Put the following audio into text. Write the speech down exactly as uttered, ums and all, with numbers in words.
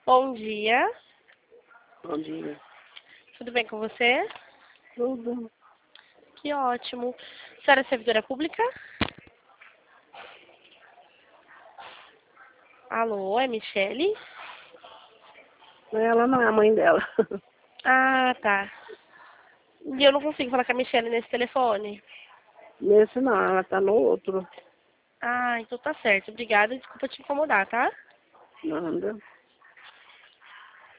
Bom dia. Bom dia. Tudo bem com você? Tudo. Que ótimo. A senhora é servidora pública? Alô, é Michele? Ela não é a mãe dela. Ah, tá. E eu não consigo falar com a Michele nesse telefone. Nesse não, ela tá no outro. Ah, então tá certo. Obrigada. Desculpa te incomodar, tá? Nada.